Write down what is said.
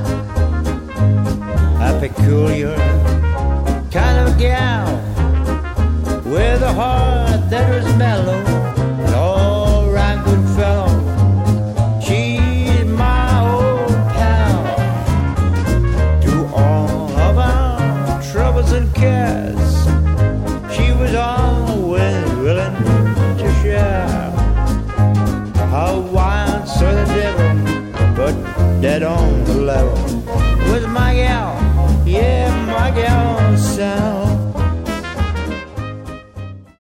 a peculiar kind of gal with a heart that was mellow and all right, good fellow. She's my old pal. Through all of our troubles and cares, she was always willing to share. How wild, so the devil, but dead on